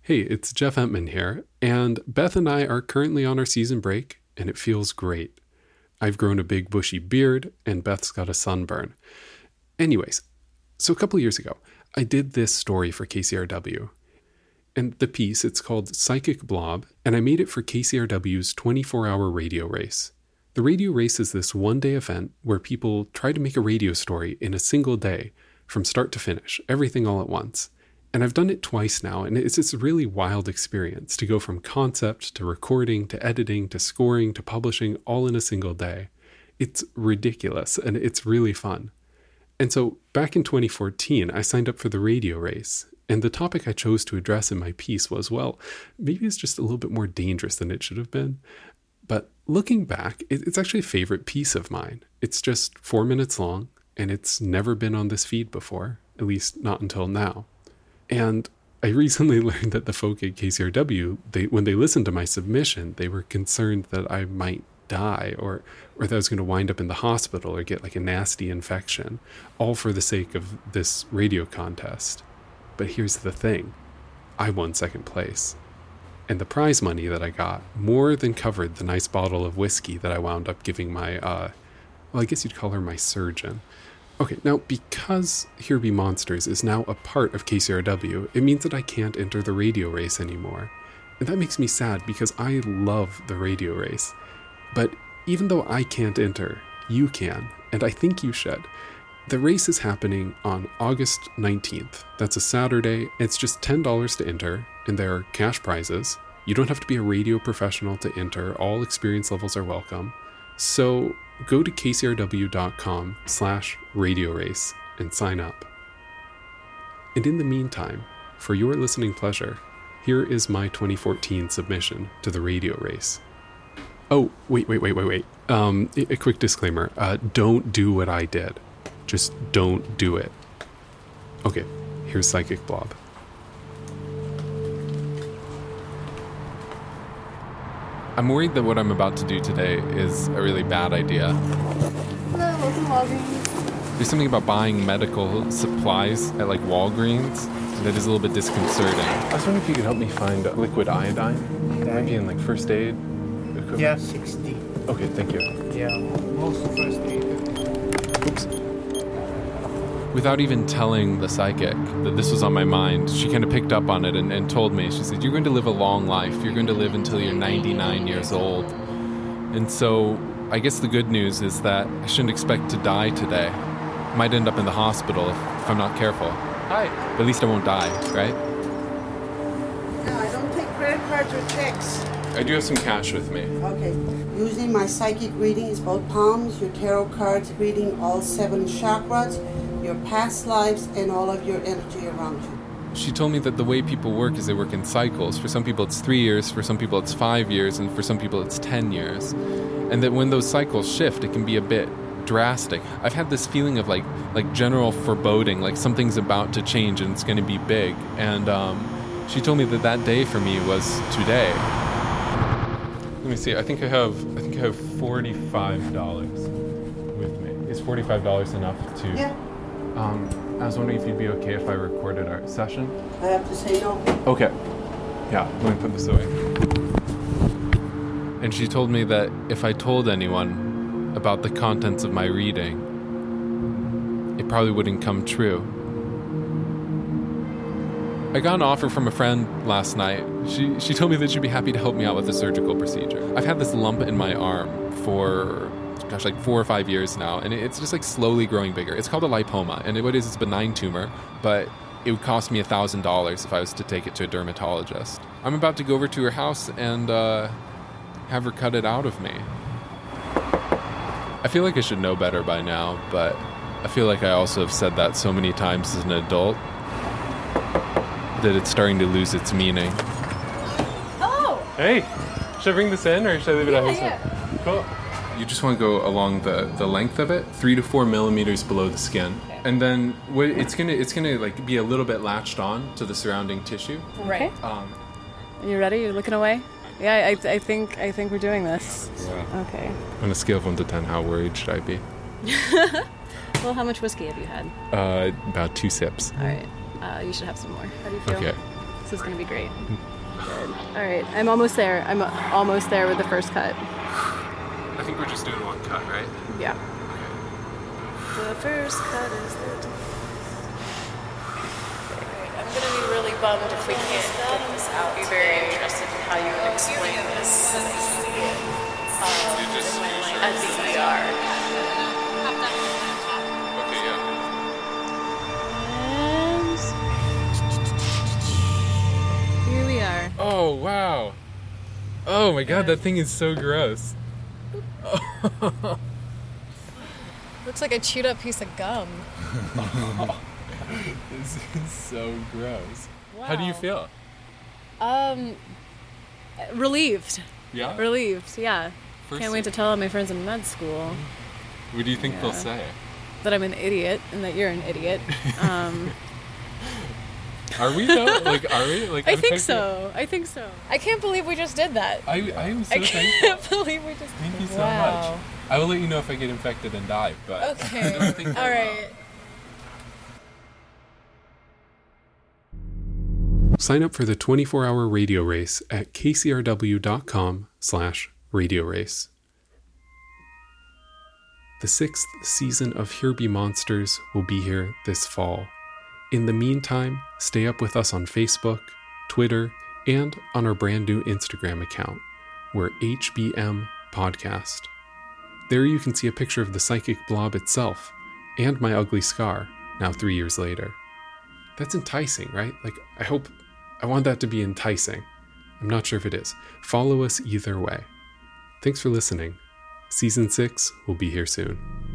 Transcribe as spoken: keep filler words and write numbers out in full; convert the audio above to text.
Hey, it's Jeff Entman here, and Beth and I are currently on our season break, and it feels great. I've grown a big bushy beard, and Beth's got a sunburn. Anyways, so a couple years ago, I did this story for K C R W. And the piece, it's called Psychic Blob, and I made it for K C R W's twenty-four hour radio race. The radio race is this one-day event where people try to make a radio story in a single day, from start to finish, everything all at once. And I've done it twice now, and it's this really wild experience to go from concept to recording to editing to scoring to publishing all in a single day. It's ridiculous, and it's really fun. And so back in twenty fourteen, I signed up for the radio race, and the topic I chose to address in my piece was, well, maybe it's just a little bit more dangerous than it should have been. But looking back, it's actually a favorite piece of mine. It's just four minutes long, and it's never been on this feed before, at least not until now. And I recently learned that the folk at K C R W, they, when they listened to my submission, they were concerned that I might die or, or that I was going to wind up in the hospital or get like a nasty infection, all for the sake of this radio contest. But here's the thing. I won second place. And the prize money that I got more than covered the nice bottle of whiskey that I wound up giving my, uh, well, I guess you'd call her my surgeon. Okay, now because Here Be Monsters is now a part of K C R W, it means that I can't enter the radio race anymore. And that makes me sad because I love the radio race. But even though I can't enter, you can, and I think you should. The race is happening on August nineteenth. That's a Saturday. It's just ten dollars to enter, and there are cash prizes. You don't have to be a radio professional to enter. All experience levels are welcome. So go to kcrw.com slash radio race and sign up. And in the meantime, for your listening pleasure, here is my twenty fourteen submission to the radio race. Oh, wait, wait, wait, wait, wait. Um, a quick disclaimer. Uh, don't do what I did. Just don't do it. Okay, here's Psychic Blob. I'm worried that what I'm about to do today is a really bad idea. Hello, welcome to Walgreens. There's something about buying medical supplies at like Walgreens that is a little bit disconcerting. I was wondering if you could help me find liquid iodine. Okay. Maybe in like first aid equipment. Yeah, sixty. Okay, thank you. Yeah, most first aid. Oops. Without even telling the psychic that this was on my mind, she kind of picked up on it and, and told me. She said, you're going to live a long life. You're going to live until you're ninety-nine years old. And so I guess the good news is that I shouldn't expect to die today. I might end up in the hospital if, if I'm not careful. Hi. But at least I won't die, right? No, I don't take credit cards or checks. I do have some cash with me. Okay. Usually my psychic reading is both palms, your tarot cards reading all seven chakras, your past lives, and all of your energy around you. She told me that the way people work is they work in cycles. For some people it's three years, for some people it's five years, and for some people it's ten years. And that when those cycles shift, it can be a bit drastic. I've had this feeling of like like general foreboding, like something's about to change and it's going to be big. And um, she told me that that day for me was today. Let me see. I think I have I think I have forty-five dollars with me. Is forty-five dollars enough to? Yeah. Um, I was wondering if you'd be okay if I recorded our session. I have to say no. Okay. Yeah, let me put this away. And she told me that if I told anyone about the contents of my reading, it probably wouldn't come true. I got an offer from a friend last night. She she told me that she'd be happy to help me out with a surgical procedure. I've had this lump in my arm for, gosh, like four or five years now, and it's just like slowly growing bigger. It's called a lipoma, and what it is, it's a benign tumor, but it would cost me one thousand dollars if I was to take it to a dermatologist. I'm about to go over to her house and uh, have her cut it out of me. I feel like I should know better by now, but I feel like I also have said that so many times as an adult that it's starting to lose its meaning. Oh! Hey! Should I bring this in, or should I leave it Yeah, at home? yeah. Cool. You just want to go along the, the length of it, three to four millimeters below the skin. Okay. And then what it's gonna it's gonna like be a little bit latched on to the surrounding tissue. Right. Um, Are you ready? You're looking away? Yeah, I, I think I think we're doing this. yeah. Okay. On a scale of one to ten, how worried should I be? Well, how much whiskey have you had? Uh, about two sips. All right. Uh, you should have some more. How do you feel? Okay. This is going to be great. Good. All right. I'm almost there. I'm almost there with the first cut. I think we're just doing one cut, right? Yeah. The first cut is the... I'm going to be really bummed if we can't get this out. I'd be very interested in how you would explain this um, at the E R. Okay, yeah. And here we are. Oh, wow. Oh my god, that thing is so gross. Looks like a chewed up piece of gum. This is so gross. Wow. How do you feel? Um, relieved. Yeah? Relieved, yeah. First Can't wait to tell all my friends in med school What do you think Yeah. they'll say? that I'm an idiot and that you're an idiot. Um, Are we though? Like, are we? Like, I I'm think thinking- so. I think so. I can't believe we just did that. I, I am so I thankful. can't believe we just. Thank you so wow. much. I will let you know if I get infected and die, but I Okay. don't think I All will. right. Sign up for the twenty-four hour radio race at kcrw.com slash radio race. The sixth season of Here Be Monsters will be here this fall. In the meantime, stay up with us on Facebook, Twitter, and on our brand new Instagram account. We're H B M Podcast. There you can see a picture of the psychic blob itself and my ugly scar, now three years later. That's enticing, right? Like, I hope, I want that to be enticing. I'm not sure if it is. Follow us either way. Thanks for listening. Season six will be here soon.